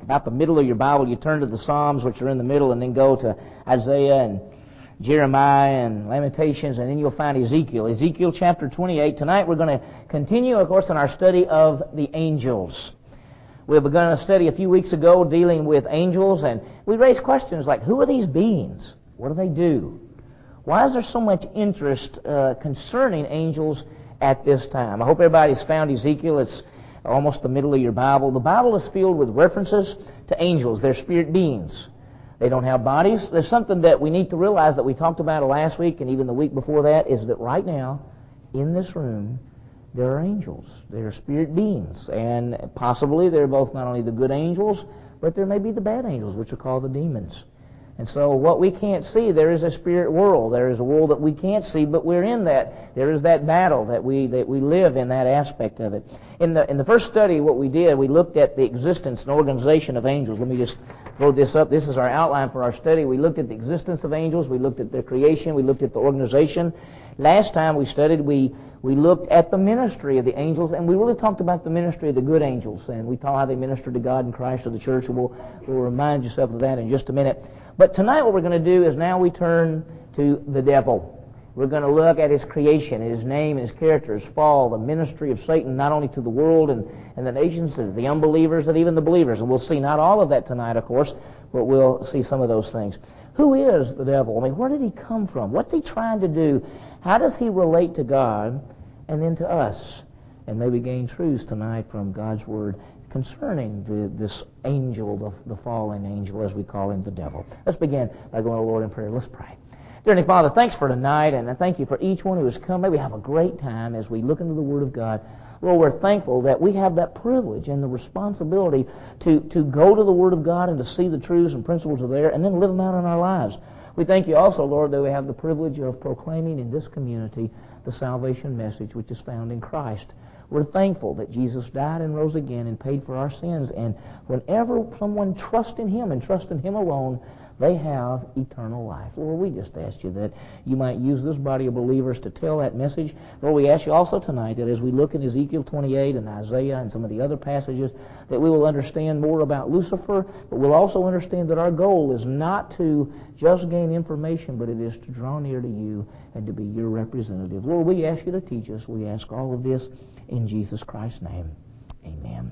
about the middle of your Bible, you turn to the Psalms, which are in the middle, and then go to Isaiah and Jeremiah and Lamentations, and then you'll find Ezekiel. Ezekiel chapter 28. Tonight we're going to continue, of course, in our study of the angels. We begun a study a few weeks ago dealing with angels, and we raised questions like, who are these beings? What do they do? Why is there so much interest concerning angels at this time? I hope everybody's found Ezekiel. It's almost the middle of your Bible. The Bible is filled with references to angels. They're spirit beings. They don't have bodies. There's something that we need to realize that we talked about last week and even the week before that, is that right now, in this room, there are angels. They're spirit beings. And possibly they're both not only the good angels, but there may be the bad angels, which are called the demons. And so what we can't see, there is a spirit world. There is a world that we can't see, but we're in that. There is that battle that we live in, that aspect of it. In the first study, what we did, we looked at the existence and organization of angels. Let me just throw this up. This is our outline for our study. We looked at the existence of angels. We looked at their creation. We looked at the organization. Last time we studied, we looked at the ministry of the angels, and we really talked about the ministry of the good angels, and we taught how they minister to God and Christ to the church, and we'll remind yourself of that in just a minute. But tonight what we're going to do is now we turn to the devil. We're going to look at his creation, his name, his character, his fall, the ministry of Satan, not only to the world and the nations, to the unbelievers, and even the believers. And we'll see not all of that tonight, of course, but we'll see some of those things. Who is the devil? I mean, where did he come from? What's he trying to do? How does he relate to God and then to us? And maybe gain truths tonight from God's Word concerning this angel, the fallen angel, as we call him, the devil. Let's begin by going to the Lord in prayer. Let's pray. Dear Heavenly Father, thanks for tonight, and I thank you for each one who has come. May we have a great time as we look into the Word of God. Lord, we're thankful that we have that privilege and the responsibility to go to the Word of God and to see the truths and principles are there and then live them out in our lives. We thank you also, Lord, that we have the privilege of proclaiming in this community the salvation message which is found in Christ. We're thankful that Jesus died and rose again and paid for our sins, and whenever someone trusts in Him and trusts in Him alone, they have eternal life. Lord, we just ask you that you might use this body of believers to tell that message. Lord, we ask you also tonight that as we look in Ezekiel 28 and Isaiah and some of the other passages, that we will understand more about Lucifer, but we'll also understand that our goal is not to just gain information, but it is to draw near to you and to be your representative. Lord, we ask you to teach us. We ask all of this in Jesus Christ's name. Amen.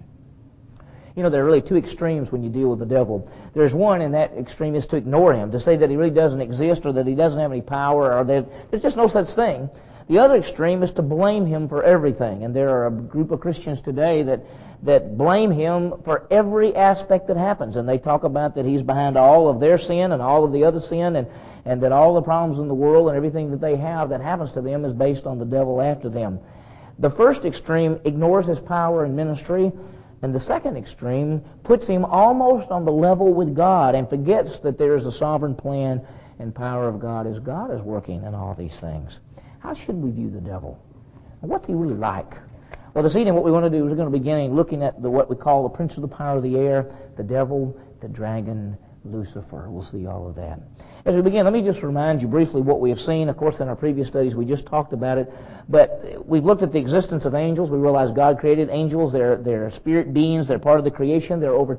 You know, there are really two extremes when you deal with the devil. There's one, and that extreme is to ignore him, to say that he really doesn't exist or that he doesn't have any power or there's just no such thing. The other extreme is to blame him for everything. And there are a group of Christians today that blame him for every aspect that happens. And they talk about that he's behind all of their sin and all of the other sin, and that all the problems in the world and everything that they have that happens to them is based on the devil after them. The first extreme ignores his power and ministry, and the second extreme puts him almost on the level with God and forgets that there is a sovereign plan and power of God as God is working in all these things. How should we view the devil? And what's he really like? Well, this evening what we want to do is we're going to begin looking at what we call the prince of the power of the air, the devil, the dragon, Lucifer. We'll see all of that. As we begin, let me just remind you briefly what we have seen. Of course, in our previous studies, we just talked about it. But we've looked at the existence of angels. We realize God created angels. They're spirit beings. They're part of the creation. There are over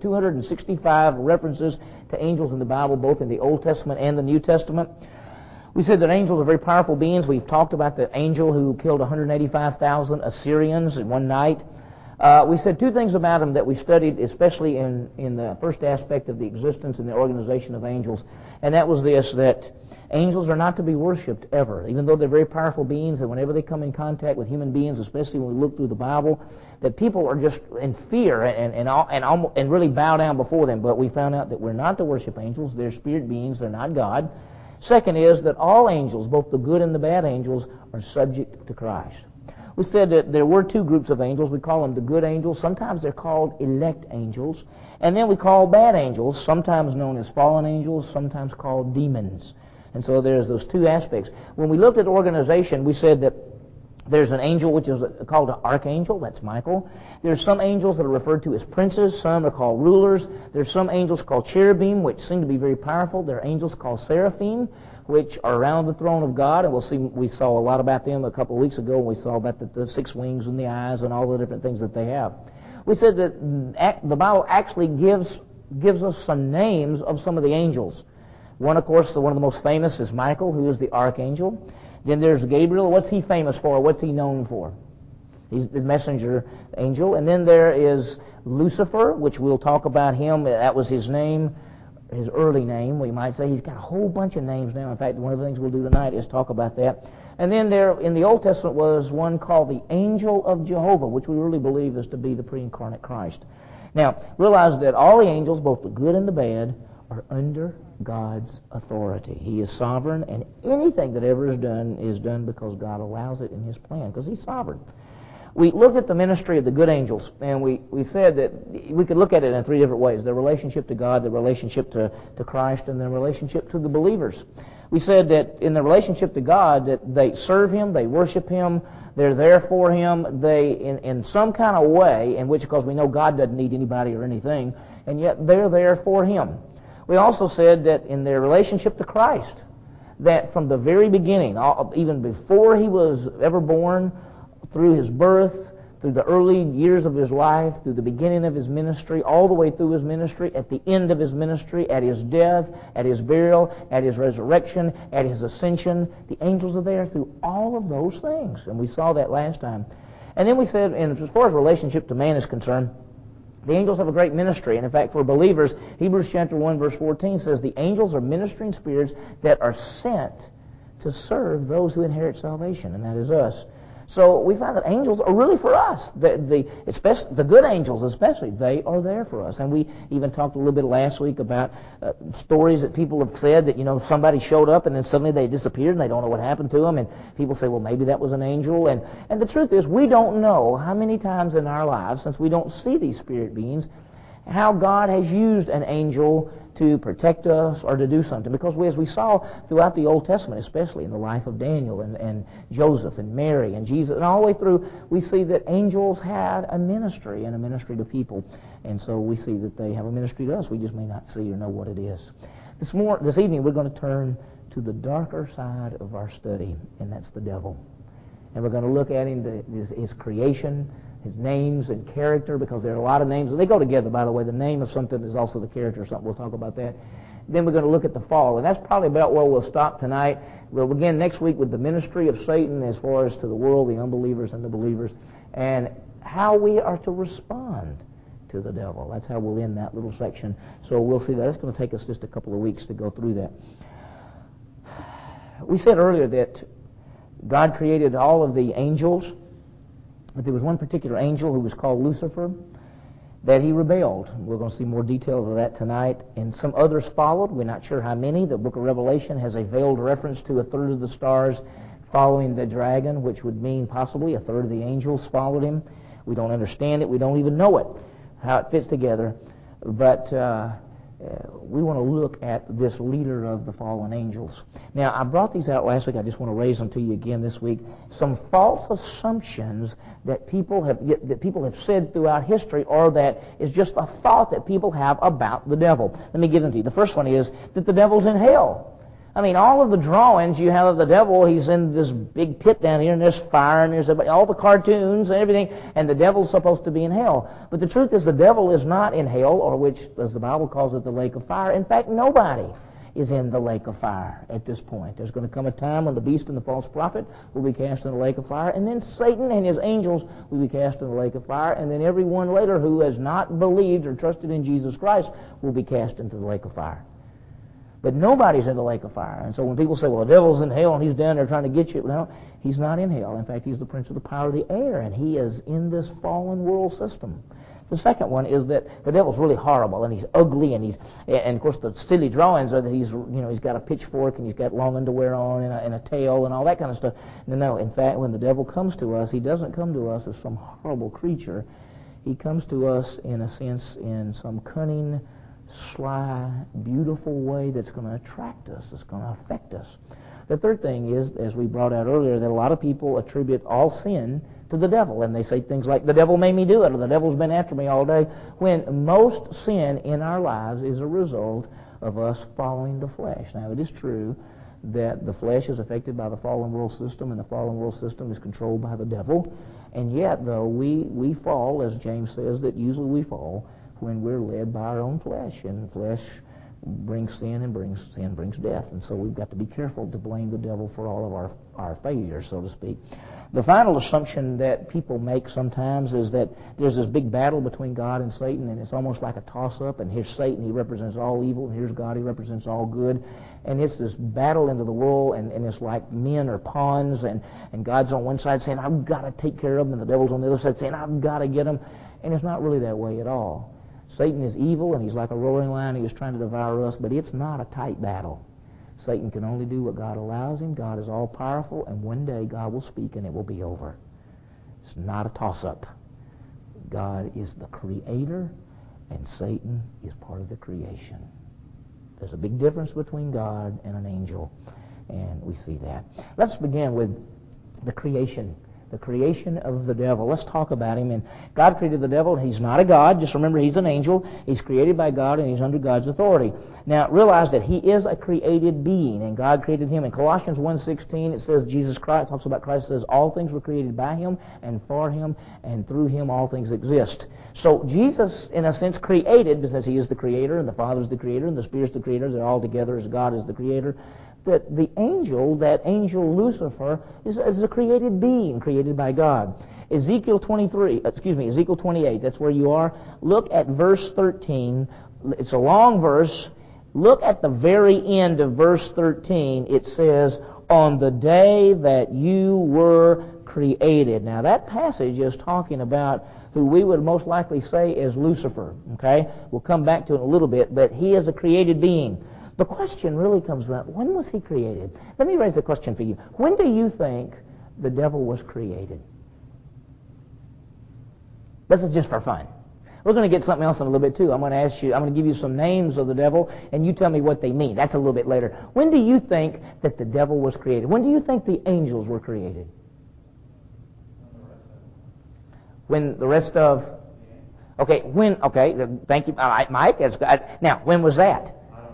265 references to angels in the Bible, both in the Old Testament and the New Testament. We said that angels are very powerful beings. We've talked about the angel who killed 185,000 Assyrians in one night. We said two things about them that we studied, especially in the first aspect of the existence and the organization of angels, and that was this, that angels are not to be worshipped ever, even though they're very powerful beings, and whenever they come in contact with human beings, especially when we look through the Bible, that people are just in fear and really bow down before them. But we found out that we're not to worship angels. They're spirit beings. They're not God. Second is that all angels, both the good and the bad angels, are subject to Christ. We said that there were two groups of angels. We call them the good angels. Sometimes they're called elect angels. And then we call bad angels, sometimes known as fallen angels, sometimes called demons. And so there's those two aspects. When we looked at organization, we said that there's an angel which is called an archangel. That's Michael. There's some angels that are referred to as princes. Some are called rulers. There's some angels called cherubim, which seem to be very powerful. There are angels called seraphim, which are around the throne of God, and we saw a lot about them a couple of weeks ago, and we saw about the six wings and the eyes and all the different things that they have. We said that the Bible actually gives gives us some names of some of the angels. One, of course, one of the most famous is Michael, who is the archangel. Then there's Gabriel. What's he famous for? What's he known for? He's the messenger angel. And then there is Lucifer, which we'll talk about him. That was his name, his early name, we might say. He's got a whole bunch of names now. In fact, one of the things we'll do tonight is talk about that. And then there in the Old Testament was one called the Angel of Jehovah, which we really believe is to be the pre-incarnate Christ. Now, realize that all the angels, both the good and the bad, are under God's authority. He is sovereign, and anything that ever is done because God allows it in His plan, because He's sovereign. We looked at the ministry of the good angels, and we said that we could look at it in three different ways: their relationship to God, their relationship to Christ, and their relationship to the believers. We said that in the relationship to God, that they serve Him, they worship Him, they're there for Him, they, in some kind of way, in which, because we know God doesn't need anybody or anything, and yet they're there for Him. We also said that in their relationship to Christ, that from the very beginning, even before He was ever born, through His birth, through the early years of His life, through the beginning of His ministry, all the way through His ministry, at the end of His ministry, at His death, at His burial, at His resurrection, at His ascension, the angels are there through all of those things. And we saw that last time. And then we said, and as far as relationship to man is concerned, the angels have a great ministry. And in fact, for believers, Hebrews chapter 1, verse 14 says, the angels are ministering spirits that are sent to serve those who inherit salvation, and that is us. So we find that angels are really for us. Especially the good angels, especially, they are there for us. And we even talked a little bit last week about stories that people have said that, somebody showed up and then suddenly they disappeared and they don't know what happened to them. And people say, well, maybe that was an angel. And the truth is, we don't know how many times in our lives, since we don't see these spirit beings, how God has used an angel to protect us or to do something. Because as we saw throughout the Old Testament, especially in the life of Daniel and Joseph and Mary and Jesus, and all the way through, we see that angels had a ministry and a ministry to people. And so we see that they have a ministry to us. We just may not see or know what it is. This evening, we're going to turn to the darker side of our study, and that's the devil. And we're going to look at him, his creation, his names and character, because there are a lot of names. They go together, by the way. The name of something is also the character of something. We'll talk about that. Then we're going to look at the fall, and that's probably about where we'll stop tonight. We'll begin next week with the ministry of Satan as far as to the world, the unbelievers and the believers, and how we are to respond to the devil. That's how we'll end that little section. So we'll see that. It's going to take us just a couple of weeks to go through that. We said earlier that God created all of the angels, but there was one particular angel who was called Lucifer that he rebelled. We're going to see more details of that tonight. And some others followed. We're not sure how many. The book of Revelation has a veiled reference to a third of the stars following the dragon, which would mean possibly a third of the angels followed him. We don't understand it. We don't even know it, how it fits together. But we want to look at this leader of the fallen angels. Now, I brought these out last week. I just want to raise them to you again this week. Some false assumptions that people have said throughout history, or that is just a thought that people have about the devil. Let me give them to you. The first one is that the devil's in hell. I mean, all of the drawings you have of the devil, he's in this big pit down here, and there's fire, and there's all the cartoons and everything, and the devil's supposed to be in hell. But the truth is, the devil is not in hell, or which, as the Bible calls it, the lake of fire. In fact, nobody is in the lake of fire at this point. There's going to come a time when the beast and the false prophet will be cast in the lake of fire, and then Satan and his angels will be cast in the lake of fire, and then everyone later who has not believed or trusted in Jesus Christ will be cast into the lake of fire. But nobody's in the lake of fire. And so when people say, well, the devil's in hell and he's down there trying to get you, no, he's not in hell. In fact, he's the prince of the power of the air, and he is in this fallen world system. The second one is that the devil's really horrible, and he's ugly, and of course the silly drawings are that he's got a pitchfork, and he's got long underwear on, and a tail, and all that kind of stuff. No, in fact, when the devil comes to us, he doesn't come to us as some horrible creature. He comes to us, in a sense, in some cunning, sly, beautiful way that's going to attract us, that's going to affect us. The third thing is, as we brought out earlier, that a lot of people attribute all sin to the devil, and they say things like, the devil made me do it, or the devil's been after me all day, when most sin in our lives is a result of us following the flesh. Now, it is true that the flesh is affected by the fallen world system, and the fallen world system is controlled by the devil, and yet, though, we fall, as James says, that usually we fall when we're led by our own flesh, and flesh brings sin, and sin brings death. And so we've got to be careful to blame the devil for all of our failures, so to speak. The final assumption that people make sometimes is that there's this big battle between God and Satan, and it's almost like a toss-up, and here's Satan, he represents all evil, and here's God, he represents all good. And it's this battle into the world, and it's like men are pawns, and God's on one side saying, I've got to take care of them, and the devil's on the other side saying, I've got to get them. And it's not really that way at all. Satan is evil, and he's like a roaring lion. He is trying to devour us, but it's not a tight battle. Satan can only do what God allows him. God is all-powerful, and one day God will speak, and it will be over. It's not a toss-up. God is the creator, and Satan is part of the creation. There's a big difference between God and an angel, and we see that. Let's begin with the creation. The creation of the devil. Let's talk about him. And God created the devil, and he's not a God. Just remember, he's an angel. He's created by God, and he's under God's authority. Now, realize that he is a created being, and God created him. In Colossians 1:16, it says Jesus Christ, talks about Christ, says all things were created by him, and for him, and through him all things exist. So Jesus, in a sense, created, since he is the creator, and the Father is the creator, and the Spirit is the creator, they're all together as God is the creator. That the angel, that angel Lucifer, is a created being, created by God. Ezekiel 28, that's where you are. Look at verse 13. It's a long verse. Look at the very end of verse 13. It says, on the day that you were created. Now that passage is talking about who we would most likely say is Lucifer. Okay? We'll come back to it in a little bit, but he is a created being. The question really comes up, when was he created? Let me raise a question for you. When do you think the devil was created? This is just for fun. We're going to get something else in a little bit too. I'm going to give you some names of the devil, and you tell me what they mean. That's a little bit later. When do you think that the devil was created? When do you think the angels were created? When the rest of... Okay, thank you. All right, Mike. Now, when was that?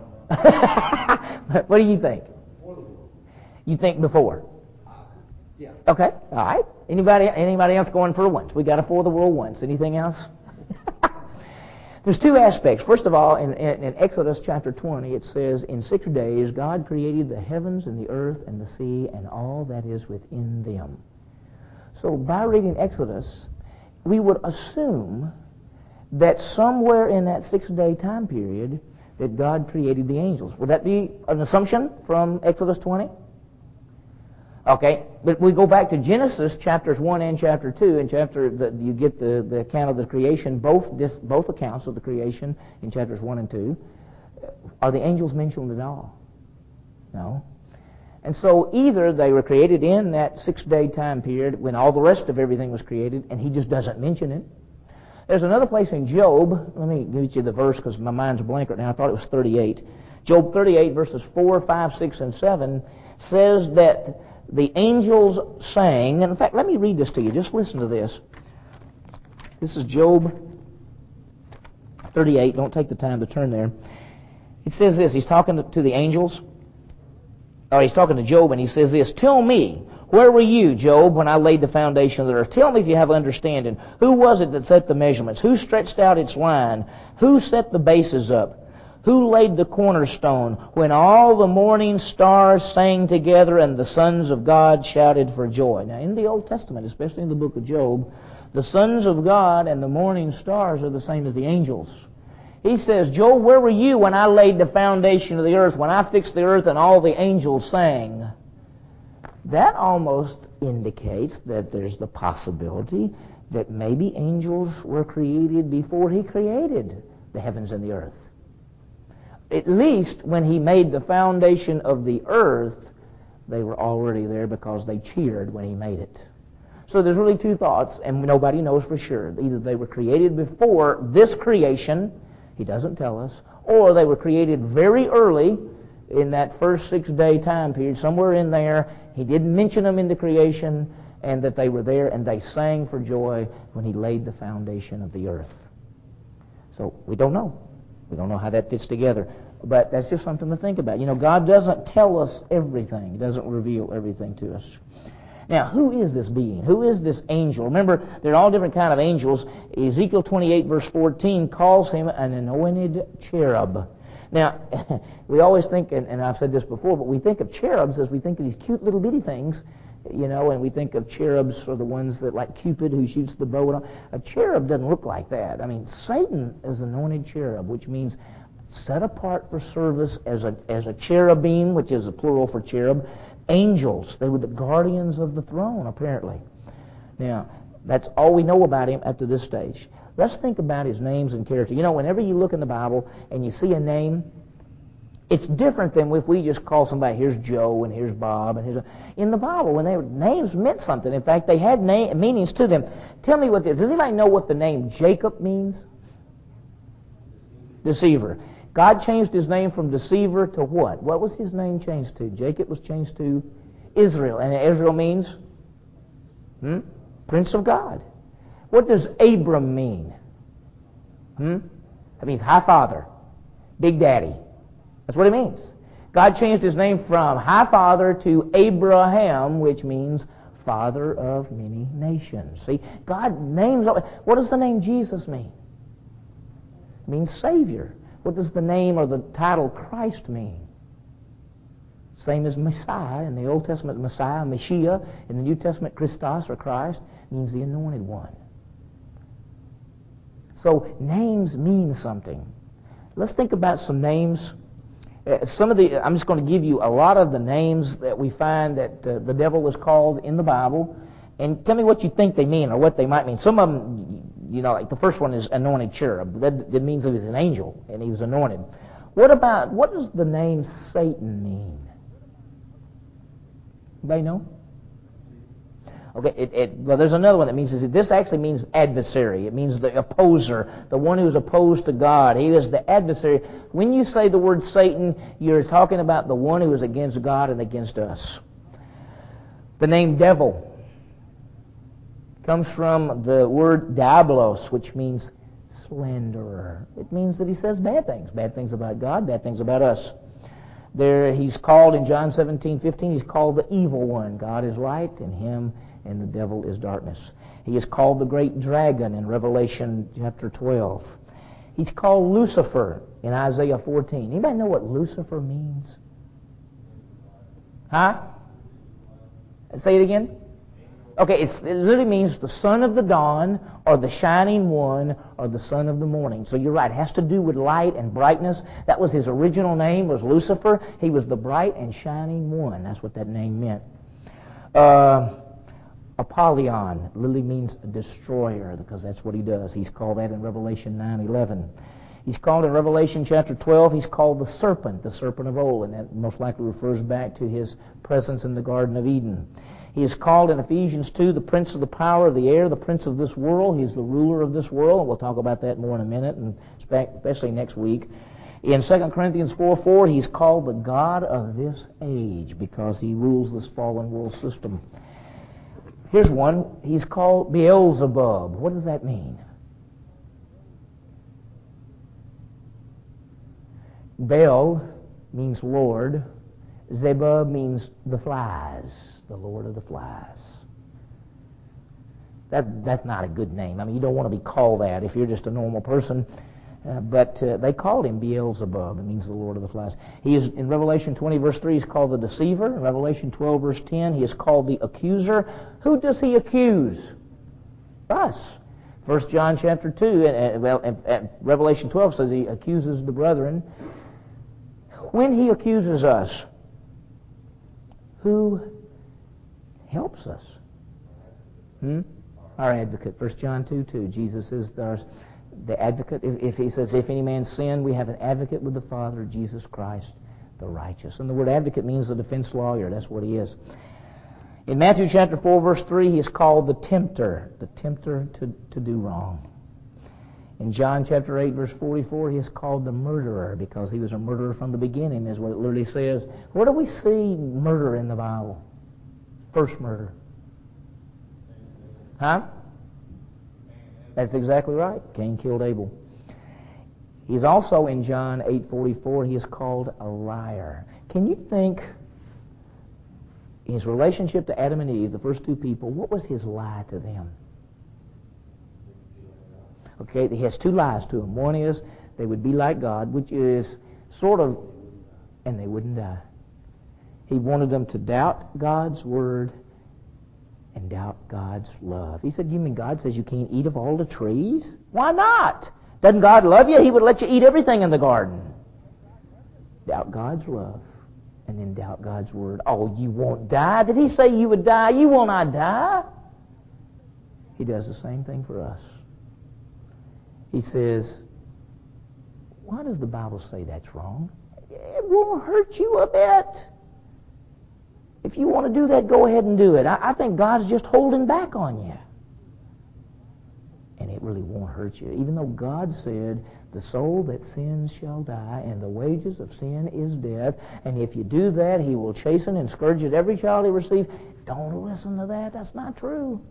What do you think? You think before? Yeah. Okay. All right. Anybody else going for a once? We got a for the world once. Anything else? There's two aspects. First of all, in Exodus chapter 20, it says, in 6 days God created the heavens and the earth and the sea and all that is within them. So by reading Exodus, we would assume that somewhere in that 6-day time period that God created the angels. Would that be an assumption from Exodus 20? Okay, but we go back to Genesis chapters 1 and chapter 2. In you get the account of the creation, both accounts of the creation in chapters 1 and 2. Are the angels mentioned at all? No. And so either they were created in that 6-day time period when all the rest of everything was created, and he just doesn't mention it. There's another place in Job. Let me give you the verse because my mind's blank right now. I thought it was 38. Job 38 verses 4, 5, 6, and 7 says that the angels sang. And in fact, let me read this to you. Just listen to this. This is Job 38. Don't take the time to turn there. It says this. He's talking to the angels. He's talking to Job, and he says this. Tell me, where were you, Job, when I laid the foundation of the earth? Tell me if you have understanding. Who was it that set the measurements? Who stretched out its line? Who set the bases up? Who laid the cornerstone when all the morning stars sang together and the sons of God shouted for joy? Now, in the Old Testament, especially in the book of Job, the sons of God and the morning stars are the same as the angels. He says, Job, where were you when I laid the foundation of the earth, when I fixed the earth and all the angels sang? That almost indicates that there's the possibility that maybe angels were created before he created the heavens and the earth. At least when he made the foundation of the earth, they were already there because they cheered when he made it. So there's really two thoughts, and nobody knows for sure. Either they were created before this creation, he doesn't tell us, or they were created very early in that first 6-day time period, somewhere in there. He didn't mention them in the creation, and that they were there, and they sang for joy when he laid the foundation of the earth. So we don't know. We don't know how that fits together. But that's just something to think about. You know, God doesn't tell us everything. He doesn't reveal everything to us. Now, who is this being? Who is this angel? Remember, there are all different kind of angels. Ezekiel 28, verse 14, calls him an anointed cherub. Now, we always think, and I've said this before, but we think of cherubs as we think of these cute little bitty things, and we think of cherubs are the ones that, like Cupid, who shoots the bow. And all. A cherub doesn't look like that. I mean, Satan is an anointed cherub, which means set apart for service as a cherubim, which is a plural for cherub. Angels, they were the guardians of the throne, apparently. Now, that's all we know about him up to this stage. Let's think about his names and character. Whenever you look in the Bible and you see a name, it's different than if we just call somebody, here's Joe and here's Bob. In the Bible, names meant something. In fact, they had meanings to them. Tell me what this. Does anybody know what the name Jacob means? Deceiver. God changed his name from deceiver to what? What was his name changed to? Jacob was changed to Israel. And Israel means Prince of God. What does Abram mean? That means High Father, Big Daddy. That's what it means. God changed his name from High Father to Abraham, which means Father of many nations. See, God names. What does the name Jesus mean? It means Savior. What does the name or the title Christ mean? Same as Messiah. In the Old Testament, Messiah, Mashiach. In the New Testament, Christos or Christ means the Anointed One. So names mean something. Let's think about some names. I'm just going to give you a lot of the names that we find that the devil is called in the Bible, and tell me what you think they mean or what they might mean. Some of them, like the first one is anointed cherub. That means he was an angel and he was anointed. What does the name Satan mean? Anybody know? Okay, well, there's another one that means this actually means adversary. It means the opposer, the one who's opposed to God. He is the adversary. When you say the word Satan, you're talking about the one who is against God and against us. The name devil comes from the word diabolos, which means slanderer. It means that he says bad things about God, bad things about us. He's called in John 17:15, he's called the evil one. God is light, and him and the devil is darkness. He is called the great dragon in Revelation chapter 12. He's called Lucifer in Isaiah 14. Anybody know what Lucifer means? Huh? Say it again. Okay, it literally means the son of the dawn, or the shining one, or the son of the morning. So you're right, it has to do with light and brightness. That was his original name, was Lucifer. He was the bright and shining one. That's what that name meant. Apollyon literally means destroyer, because that's what he does. He's called that in Revelation 9:11. He's called in Revelation chapter 12, he's called the serpent of old, and that most likely refers back to his presence in the Garden of Eden. He is called in Ephesians 2 the prince of the power of the air, the prince of this world. He's the ruler of this world, and we'll talk about that more in a minute, and especially next week. In 2 Corinthians 4:4, he's called the God of this age, because he rules this fallen world system. Here's one. He's called Beelzebub. What does that mean? Bel means Lord. Zebub means the flies, the Lord of the flies. That's not a good name. I mean, you don't want to be called that if you're just a normal person. But they called him Beelzebub. It means the Lord of the flies. He is, in Revelation 20, verse 3, he's called the deceiver. In Revelation 12, verse 10, he is called the accuser. Who does he accuse? Us. 1 John chapter 2, and Revelation 12 says he accuses the brethren. When he accuses us, who helps us? Our advocate. 1 John 2:2. Jesus is the advocate. If he says, if any man sin, we have an advocate with the Father, Jesus Christ, the righteous. And the word advocate means the defense lawyer. That's what he is. In Matthew chapter 4, verse 3, he is called the tempter to do wrong. In John chapter 8, verse 44, he is called the murderer, because he was a murderer from the beginning, is what it literally says. Where do we see murder in the Bible? First murder. Huh? That's exactly right. Cain killed Abel. He's also in John 8:44, he is called a liar. Can you think his relationship to Adam and Eve, the first two people, what was his lie to them? Okay, he has two lies to them. One is they would be like God, which is sort of, and they wouldn't die. He wanted them to doubt God's word and doubt God's love. He said, you mean God says you can't eat of all the trees? Why not? Doesn't God love you? He would let you eat everything in the garden. Doubt God's love and then doubt God's word. Oh, you won't die? Did he say you would die? You will not die. He does the same thing for us. He says, why does the Bible say that's wrong? It won't hurt you a bit. If you want to do that, go ahead and do it. I think God's just holding back on you. And it really won't hurt you. Even though God said, the soul that sins shall die, and the wages of sin is death. And if you do that, he will chasten and scourge at every child he receives. Don't listen to that. That's not true.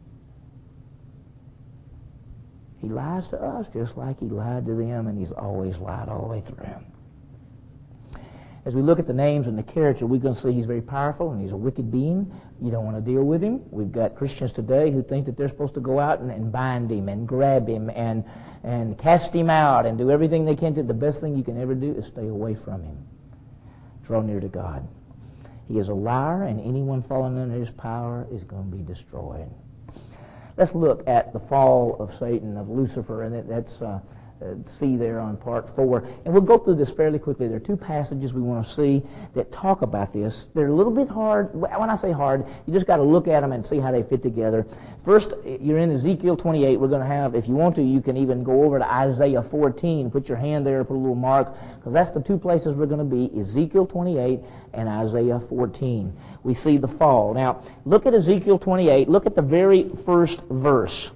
He lies to us just like he lied to them, and he's always lied all the way through. As we look at the names and the character, we're going to see he's very powerful and he's a wicked being. You don't want to deal with him. We've got Christians today who think that they're supposed to go out and bind him and grab him and cast him out and do everything they can to. The best thing you can ever do is stay away from him. Draw near to God. He is a liar, and anyone falling under his power is going to be destroyed. Let's look at the fall of Satan, of Lucifer, and that's see there on part 4. And we'll go through this fairly quickly. There are two passages we want to see that talk about this. They're a little bit hard. When I say hard, you just got to look at them and see how they fit together. First, you're in Ezekiel 28. We're going to have, if you want to, you can even go over to Isaiah 14. Put your hand there, put a little mark, because that's the two places we're going to be, Ezekiel 28 and Isaiah 14. We see the fall. Now, look at Ezekiel 28. Look at the very first verse.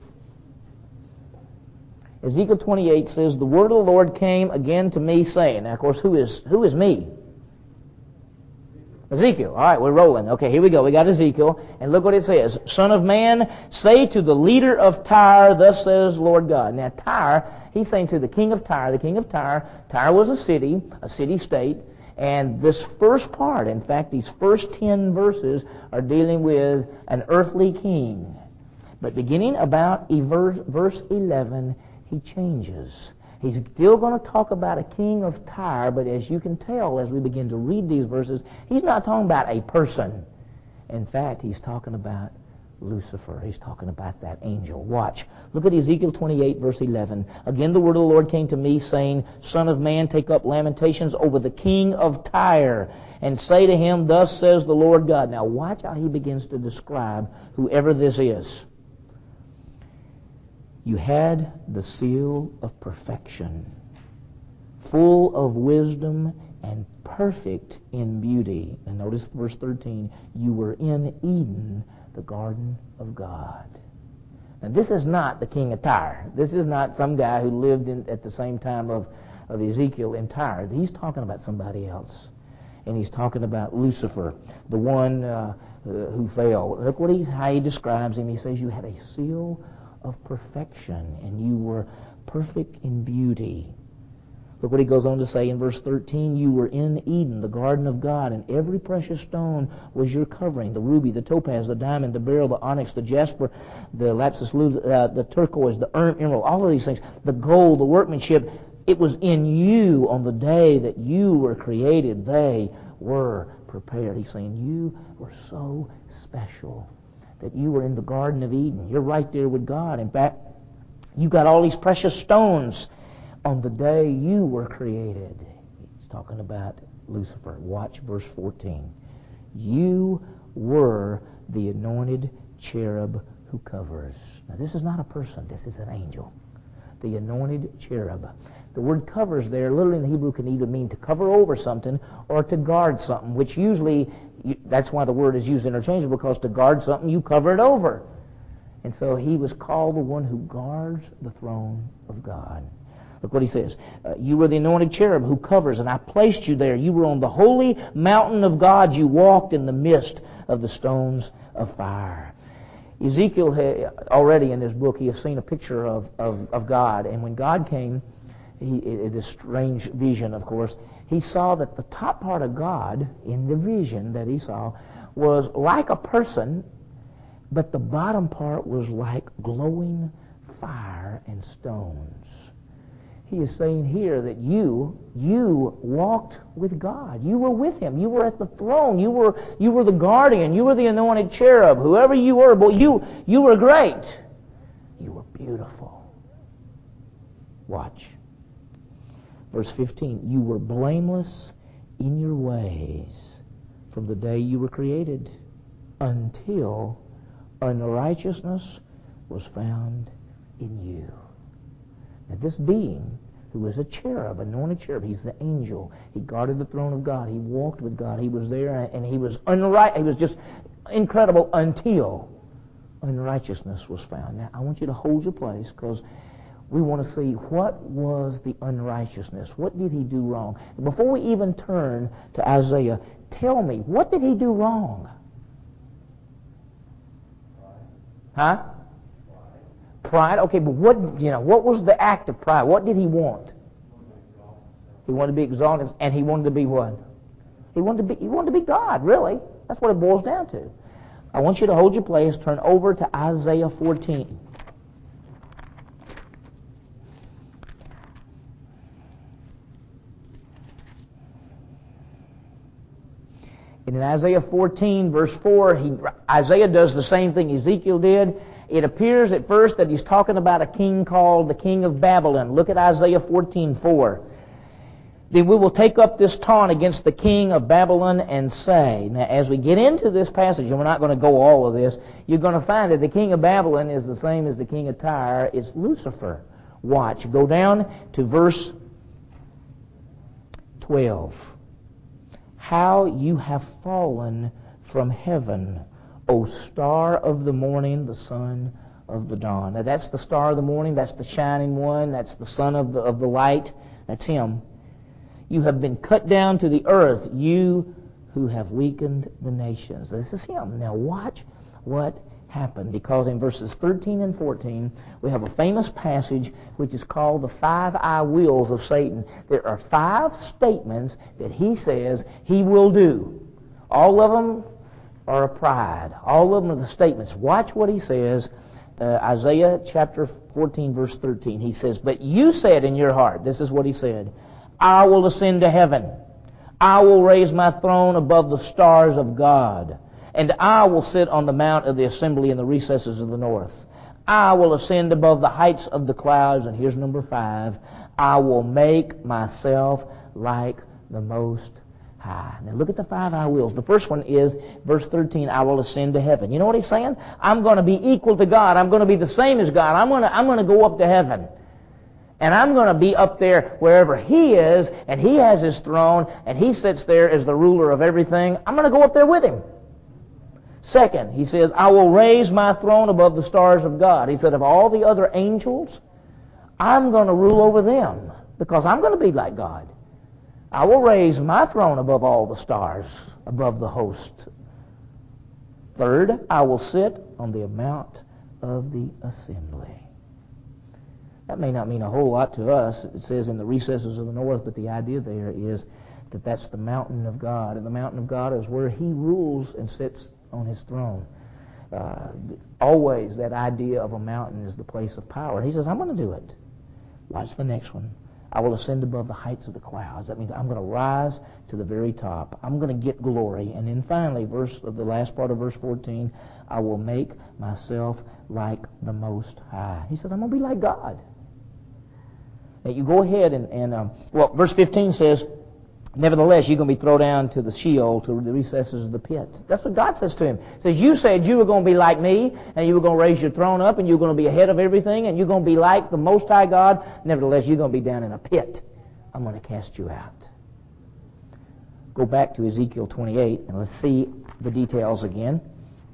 Ezekiel 28 says, the word of the Lord came again to me, saying. Now, of course, who is me? Ezekiel. All right, we're rolling. Okay, here we go. We got Ezekiel. And look what it says. Son of man, say to the leader of Tyre, thus says Lord God. Now, Tyre, he's saying to the king of Tyre. The king of Tyre, Tyre was a city-state. And this first part, in fact, these first 10 verses are dealing with an earthly king. But beginning about verse 11, he changes. He's still going to talk about a king of Tyre, but as you can tell as we begin to read these verses, he's not talking about a person. In fact, he's talking about Lucifer. He's talking about that angel. Watch. Look at Ezekiel 28, verse 11. Again, the word of the Lord came to me, saying, Son of man, take up lamentations over the king of Tyre, and say to him, thus says the Lord God. Now watch how he begins to describe whoever this is. You had the seal of perfection, full of wisdom and perfect in beauty. And notice verse 13, you were in Eden, the garden of God. Now this is not the king of Tyre. This is not some guy who lived at the same time of Ezekiel in Tyre. He's talking about somebody else. And he's talking about Lucifer, the one who fell. Look how he describes him. He says you had a seal of perfection, and you were perfect in beauty. Look what he goes on to say in verse 13, you were in Eden, the garden of God, and every precious stone was your covering, the ruby, the topaz, the diamond, the beryl, the onyx, the jasper, the lapis lazuli, the turquoise, the emerald, all of these things, the gold, the workmanship. It was in you on the day that you were created. They were prepared. He's saying you were so special that you were in the Garden of Eden. You're right there with God. In fact, you got all these precious stones on the day you were created. He's talking about Lucifer. Watch verse 14. You were the anointed cherub who covers. Now, this is not a person. This is an angel. The anointed cherub. The word covers there, literally in the Hebrew, can either mean to cover over something or to guard something, which usually, that's why the word is used interchangeably, because to guard something, you cover it over. And so he was called the one who guards the throne of God. Look what he says. You were the anointed cherub who covers, and I placed you there. You were on the holy mountain of God. You walked in the midst of the stones of fire. Ezekiel had, already in his book, he has seen a picture of God. And when God came, this strange vision, of course, he saw that the top part of God in the vision that he saw was like a person, but the bottom part was like glowing fire and stones. He is saying here that you walked with God. You were with Him. You were at the throne. You were the guardian. You were the anointed cherub. Whoever you were, boy, you were great. You were beautiful. Watch. Verse 15. You were blameless in your ways from the day you were created until unrighteousness was found in you. Now this being who was a cherub, anointed cherub, he's the angel. He guarded the throne of God. He walked with God. He was there, and he was He was just incredible until unrighteousness was found. Now I want you to hold your place, because we want to see what was the unrighteousness. What did he do wrong? Before we even turn to Isaiah, tell me, what did he do wrong? Huh? Pride. Okay, but what was the act of pride? What did he want? He wanted to be exalted, and he wanted to be what? He wanted to be God, really. That's what it boils down to. I want you to hold your place, turn over to Isaiah 14. And in Isaiah 14, verse 4, Isaiah does the same thing Ezekiel did. It appears at first that he's talking about a king called the king of Babylon. Look at Isaiah 14:4. Then we will take up this taunt against the king of Babylon and say. Now, as we get into this passage, and we're not going to go all of this, you're going to find that the king of Babylon is the same as the king of Tyre. It's Lucifer. Watch. Go down to verse 12. How you have fallen from heaven, O star of the morning, the son of the dawn. Now that's the star of the morning, that's the shining one, that's the son of the light, that's him. You have been cut down to the earth, you who have weakened the nations. This is him. Now watch what happened, because in verses 13 and 14 we have a famous passage which is called the 5 I wills of Satan. There are 5 statements that he says he will do. All of them are a pride. All of them are the statements. Watch what he says. Isaiah chapter 14 verse 13. He says, but you said in your heart, this is what he said, I will ascend to heaven. I will raise my throne above the stars of God. And I will sit on the mount of the assembly in the recesses of the north. I will ascend above the heights of the clouds. And here's number 5. I will make myself like the Most High. Now look at the 5 I wills. The first one is verse 13, I will ascend to heaven. You know what he's saying? I'm going to be equal to God. I'm going to be the same as God. I'm going to go up to heaven. And I'm going to be up there wherever he is, and he has his throne, and he sits there as the ruler of everything. I'm going to go up there with him. Second, he says, I will raise my throne above the stars of God. He said, of all the other angels, I'm going to rule over them, because I'm going to be like God. I will raise my throne above all the stars, above the host. Third, I will sit on the mount of the assembly. That may not mean a whole lot to us. It says in the recesses of the north, but the idea there is that that's the mountain of God. And the mountain of God is where he rules and sits on his throne. Always that idea of a mountain is the place of power. And he says, I'm going to do it. Watch the next one. I will ascend above the heights of the clouds. That means I'm going to rise to the very top. I'm going to get glory. And then finally, the last part of verse 14, I will make myself like the Most High. He says, I'm going to be like God. Now you go ahead verse 15 says, nevertheless, you're going to be thrown down to the Sheol, to the recesses of the pit. That's what God says to him. He says, you said you were going to be like me, and you were going to raise your throne up, and you were going to be ahead of everything, and you're going to be like the Most High God. Nevertheless, you're going to be down in a pit. I'm going to cast you out. Go back to Ezekiel 28, and let's see the details again.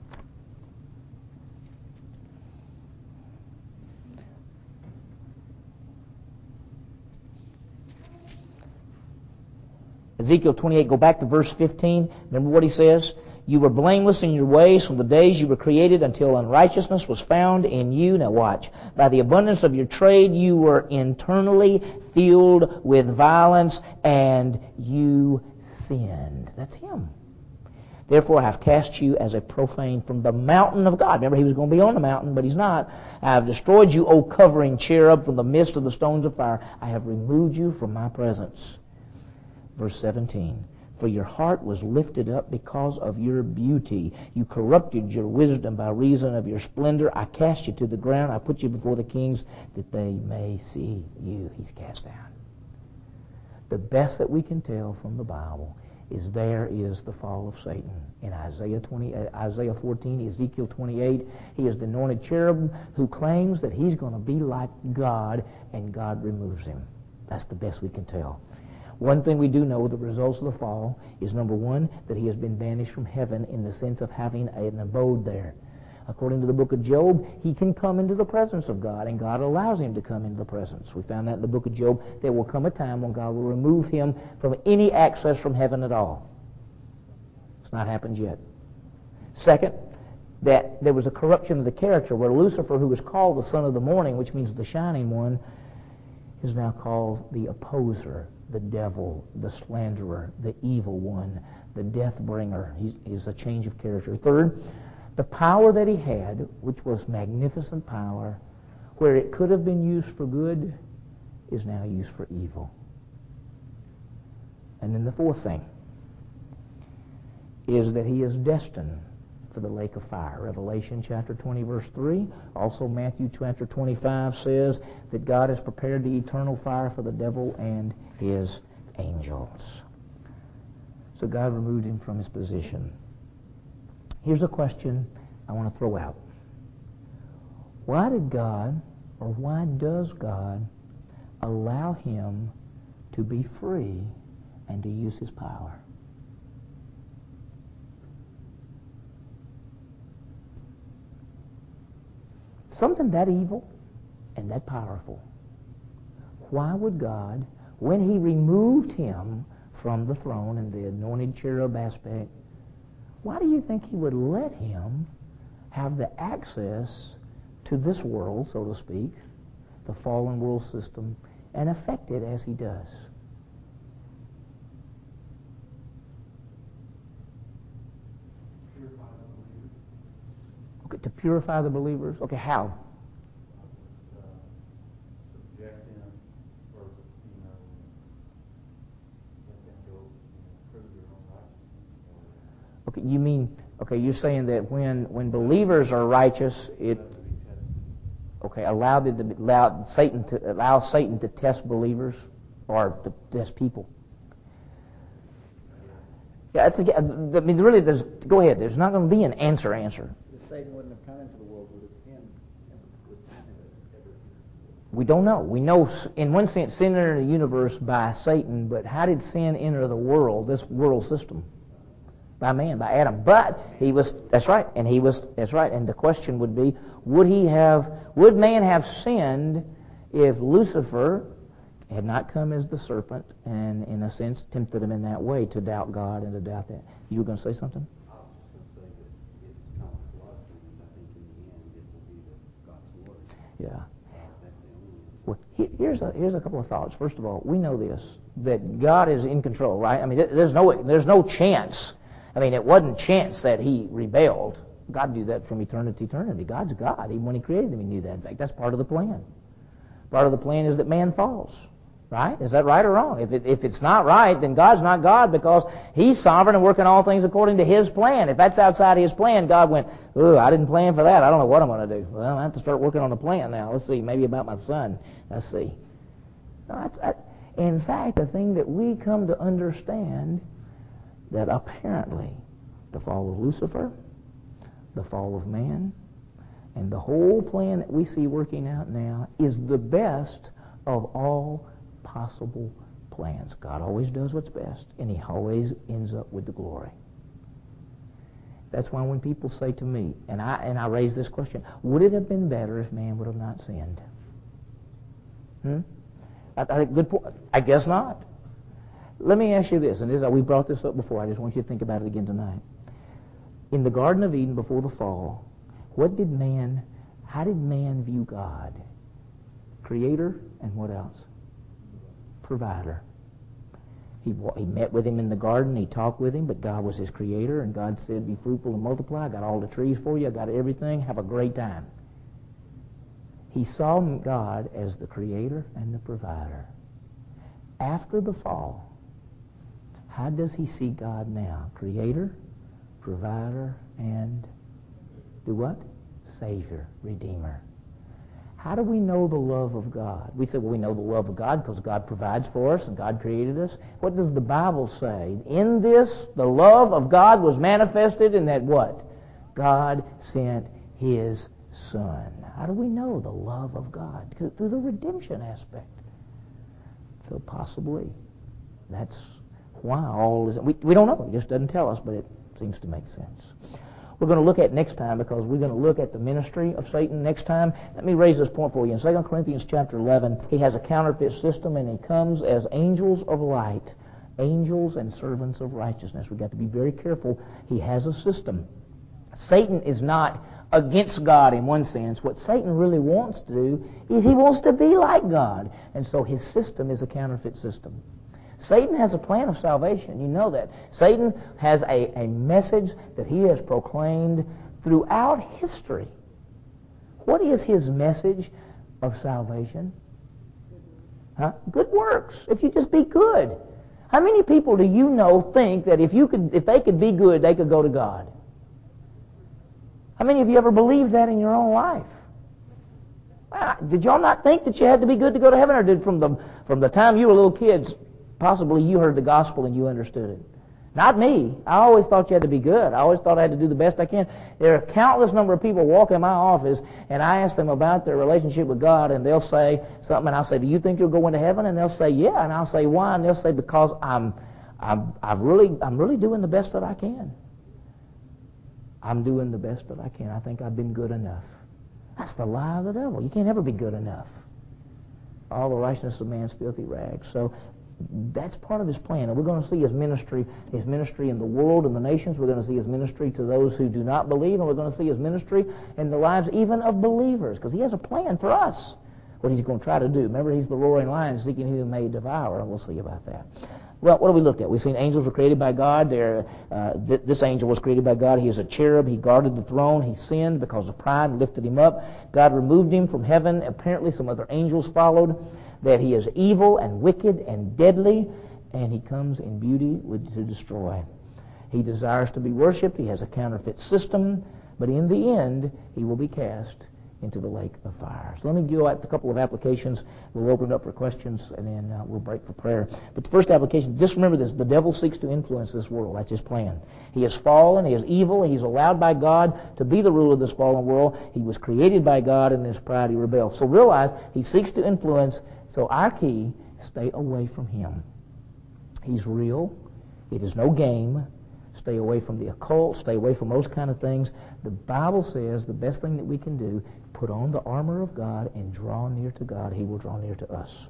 Ezekiel 28, go back to verse 15. Remember what he says? You were blameless in your ways from the days you were created until unrighteousness was found in you. Now watch. By the abundance of your trade you were internally filled with violence, and you sinned. That's him. Therefore I have cast you as a profane from the mountain of God. Remember, he was going to be on the mountain, but he's not. I have destroyed you, O covering cherub, from the midst of the stones of fire. I have removed you from my presence. Verse 17. For your heart was lifted up because of your beauty. You corrupted your wisdom by reason of your splendor. I cast you to the ground. I put you before the kings that they may see you. He's cast down. The best that we can tell from the Bible is there is the fall of Satan. In Isaiah 14, Ezekiel 28, he is the anointed cherub who claims that he's going to be like God, and God removes him. That's the best we can tell. One thing we do know, the results of the fall, is number one, that he has been banished from heaven in the sense of having an abode there. According to the book of Job, he can come into the presence of God, and God allows him to come into the presence. We found that in the book of Job. There will come a time when God will remove him from any access from heaven at all. It's not happened yet. Second, that there was a corruption of the character where Lucifer, who was called the son of the morning, which means the shining one, is now called the opposer, the devil, the slanderer, the evil one, the death bringer. He's a change of character. Third, the power that he had, which was magnificent power, where it could have been used for good, is now used for evil. And then the fourth thing is that he is destined for the lake of fire. Revelation chapter 20, verse 3. Also Matthew chapter 25 says that God has prepared the eternal fire for the devil and his angels. So God removed him from his position. Here's a question I want to throw out. Why did God, or why does God, allow him to be free and to use his power? Something that evil and that powerful. Why would God, when he removed him from the throne and the anointed cherub aspect, why do you think he would let him have the access to this world, so to speak, the fallen world system, and affect it as he does? Okay, to purify the believers? Okay, how? Subject them, or, let them go, prove their own righteousness. Okay, you mean, okay, you're saying that when believers are righteous, it, okay, allow Satan to test believers or to test people. Yeah, I mean, really, go ahead. There's not going to be an answer. If Satan wouldn't have come into the world, would sin ever? We don't know. We know, in one sense, sin entered the universe by Satan, but how did sin enter the world, this world system? By man, by Adam. But he was, that's right, and the question would be, would man have sinned if Lucifer had not come as the serpent and, in a sense, tempted him in that way to doubt God and to doubt that? You were going to say something? I was just going to say that it's kind of like a lot of things. I think in the end it will be to God's glory. Yeah. That's the only answer. Well, here's a couple of thoughts. First of all, we know this, that God is in control, right? I mean, there's no chance. I mean, it wasn't chance that he rebelled. God knew that from eternity to eternity. God's God. Even when he created him, he knew that. In fact, that's part of the plan. Part of the plan is that man falls. Right? Is that right or wrong? If it's not right, then God's not God, because he's sovereign and working all things according to his plan. If that's outside his plan, God went, "Oh, I didn't plan for that. I don't know what I'm going to do." Well, I have to start working on the plan now. Let's see, maybe about my son. Let's see. No, in fact, the thing that we come to understand, that apparently the fall of Lucifer, the fall of man, and the whole plan that we see working out now is the best of all possible plans. God always does what's best, and he always ends up with the glory. That's why when people say to me, and I raise this question, would it have been better if man would have not sinned? Good point. I guess not. Let me ask you this, and we brought this up before. I just want you to think about it again tonight. In the Garden of Eden before the fall, how did man view God? Creator, and what else? Provider. He met with him in the garden. He talked with him, but God was his creator, and God said, be fruitful and multiply. I got all the trees for you. I got everything. Have a great time. He saw God as the creator and the provider. After the fall, how does he see God now? Creator, provider, and do what? Savior, Redeemer. How do we know the love of God? We say, well, we know the love of God because God provides for us and God created us. What does the Bible say? In this, the love of God was manifested in that what? God sent His Son. How do we know the love of God? Through the redemption aspect. So possibly that's why all is... We don't know. It just doesn't tell us, but it seems to make sense. We're going to look at next time, because we're going to look at the ministry of Satan next time. Let me raise this point for you. In 2 Corinthians chapter 11, he has a counterfeit system, and he comes as angels of light, angels and servants of righteousness. We've got to be very careful. He has a system. Satan is not against God in one sense. What Satan really wants to do is he wants to be like God. And so his system is a counterfeit system. Satan has a plan of salvation. You know that. Satan has a message that he has proclaimed throughout history. What is his message of salvation? Good works. If you just be good. How many people do you know think that if they could be good, they could go to God? How many of you ever believed that in your own life? Did y'all not think that you had to be good to go to heaven, or did from the time you were little kids, possibly you heard the gospel and you understood it? Not me. I always thought you had to be good. I always thought I had to do the best I can. There are a countless number of people walk in my office, and I ask them about their relationship with God, and they'll say something, and I'll say, do you think you'll go into heaven? And they'll say, yeah. And I'll say, why? And they'll say, because I'm really doing the best that I can. I'm doing the best that I can. I think I've been good enough. That's the lie of the devil. You can't ever be good enough. All the righteousness of man's filthy rags. So that's part of his plan. And we're going to see his ministry in the world and the nations. We're going to see his ministry to those who do not believe, and we're going to see his ministry in the lives even of believers, because he has a plan for us, what he's going to try to do. Remember, he's the roaring lion seeking whom he may devour, and we'll see about that. Well, what have we looked at? We've seen angels were created by God. This angel was created by God. He is a cherub. He guarded the throne. He sinned because of pride and lifted him up. God removed him from heaven. Apparently some other angels followed. That he is evil and wicked and deadly, and he comes in beauty to destroy. He desires to be worshipped. He has a counterfeit system, but in the end, he will be cast into the lake of fire. So let me go at a couple of applications. We'll open it up for questions, and then we'll break for prayer. But the first application, just remember this: the devil seeks to influence this world. That's his plan. He is fallen. He is evil. He's allowed by God to be the ruler of this fallen world. He was created by God, and in his pride he rebelled. So realize he seeks to influence. So our key, stay away from him. He's real. It is no game. Stay away from the occult. Stay away from those kind of things. The Bible says the best thing that we can do, put on the armor of God and draw near to God. He will draw near to us.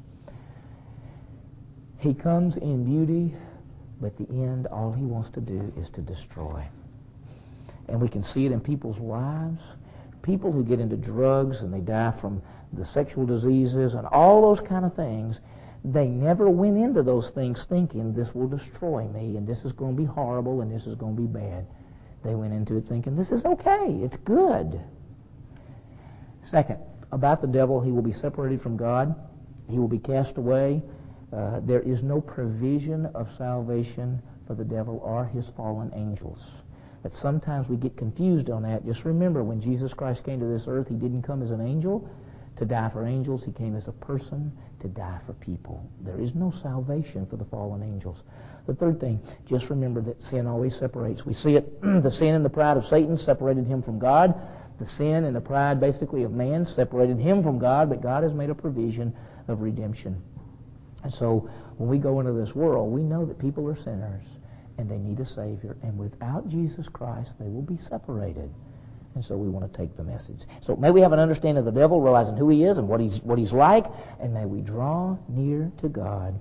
He comes in beauty, but at the end, all he wants to do is to destroy. And we can see it in people's lives. People who get into drugs and they die from the sexual diseases and all those kind of things, they never went into those things thinking this will destroy me and this is going to be horrible and this is going to be bad. They went into it thinking this is okay, it's good. Second, about the devil, he will be separated from God. He will be cast away. There is no provision of salvation for the devil or his fallen angels. That sometimes we get confused on that. Just remember, when Jesus Christ came to this earth, he didn't come as an angel to die for angels. He came as a person to die for people. There is no salvation for the fallen angels. The third thing, just remember that sin always separates. We see it, the sin and the pride of Satan separated him from God. The sin and the pride, basically, of man separated him from God, but God has made a provision of redemption. And so when we go into this world, we know that people are sinners and they need a Savior. And without Jesus Christ, they will be separated. And so we want to take the message. So may we have an understanding of the devil, realizing who he is and what he's like, and may we draw near to God,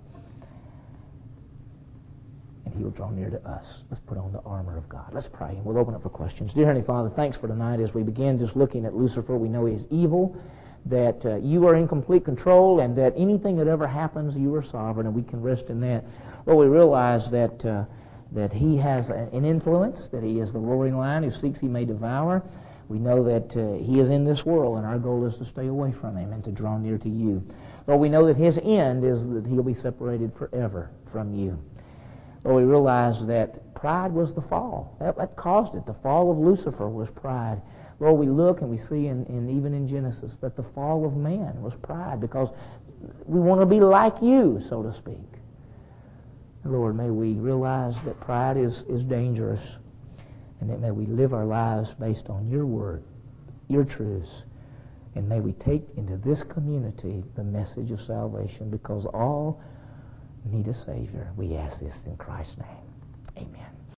and he'll draw near to us. Let's put on the armor of God. Let's pray, and we'll open up for questions. Dear Heavenly Father, thanks for tonight. As we begin just looking at Lucifer, we know he is evil. that you are in complete control, and that anything that ever happens, you are sovereign, and we can rest in that. Lord, we realize that He has an influence, that He is the roaring lion who seeks He may devour. We know that He is in this world, and our goal is to stay away from Him and to draw near to You. Lord, we know that His end is that He'll be separated forever from You. Lord, we realize that pride was the fall. That caused it. The fall of Lucifer was pride. Lord, we look and we see even in Genesis that the fall of man was pride, because we want to be like You, so to speak. Lord, may we realize that pride is dangerous, and that may we live our lives based on Your Word, Your truths, and may we take into this community the message of salvation, because all need a Savior. We ask this in Christ's name. Amen.